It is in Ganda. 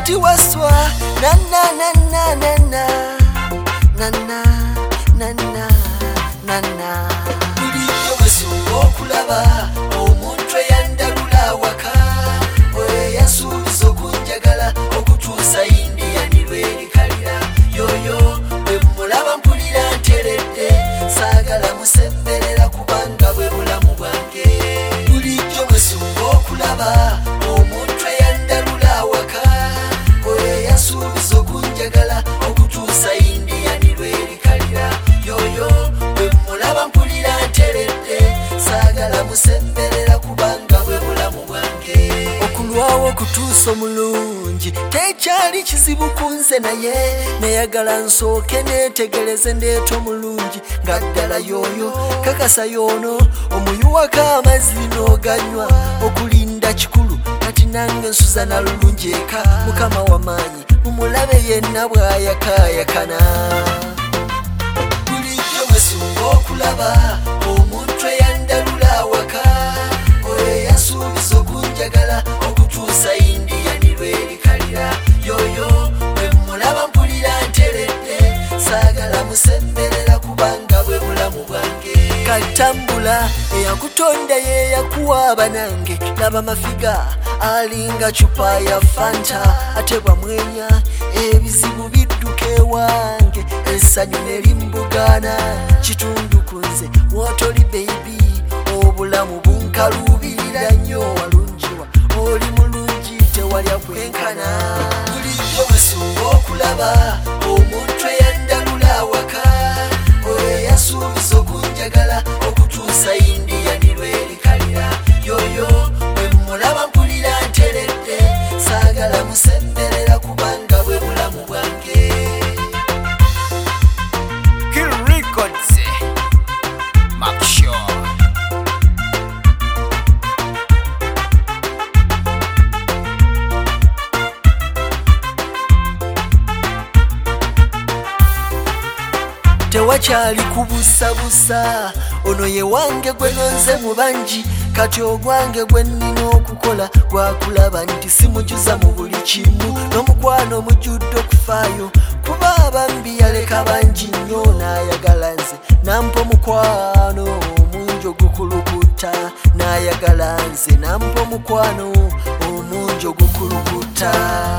kati waswa na na na na na na na na na na na bulijjo bwesunga okulaba omuntu eyandalula waka oyo yasuubiza okunjagala okutuusa Indiani lwerikalira yoyo bwe mulaba mpulira nteredde saagala musemberera kubanga bwe bulamu bwange bulijjo bwesunga okulaba omuntu eyandalula waka oyo yasuubiza okunjagala okutuusa Indiani lwerikalira yoyo bwe mulaba mpulira nteredde saagala musemberera kubanga bwe bulamu bwange okulwawo kutuusa omulungi tekyali kizibu kunze naye neyagala nsooke neetegereze ndeeta omulungi nga ddala yoyo kakasa yoono omuyuwako amazzi n'oganywa okulinda kikulu kati nange nsuza na lulungi eka mukama w'amaanyi mumulabe yenna bw'ayakaayakana bulijjo mwesunga okulaba omuntu eyandalula waka oyo yasuubiza okunjagala okutuusa Indiani lwerikalira yoyo bwe mulaba mpulira nteredde saagala musemberera kubanga bwe bulamu bwange katambula eyakutonda ye yakuwaaba nange laba mafiga alinga cupa ya fanta ate bwamwenya ebizibu bidduka ewange essanyu nerimbugana kitundu kunze wotoli baby obulamu bunkalubirira nnyo walungiwa oli mulungi tewalya kwenkana bulijjo bwesunga okulaba omuntu eyandalula waka oyo yasuubiza okunjagala okutuusa Indiani lwerikalira yoyo bwe mulaba mpulira nteredde saagala musemberera kubanga bwe bulamu bwange Kill Records Make sure tewakyali kubusabusa ono ye wange gwe nonze mu bangi kati ogwange gwe nnina okukola gwakulaba nti simujuza mu buli kimu n'omukwano mujjudde okufaayo kuba abambi yaleka bangi nnyo n'ayagala nze nampa omukwano omungi ogukulukuta n'ayagala nze nampa omukwano omungi ogukulukuta